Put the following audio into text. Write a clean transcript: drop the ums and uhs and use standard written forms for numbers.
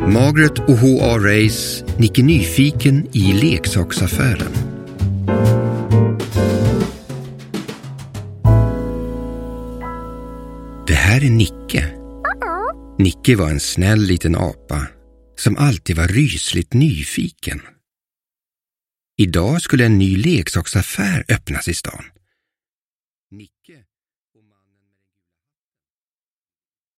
Margaret och H.A. Race, Nicke nyfiken i leksaksaffären. Det här är Nicke. Nicke var en snäll liten apa som alltid var rysligt nyfiken. Idag skulle en ny leksaksaffär öppnas i stan. Nicke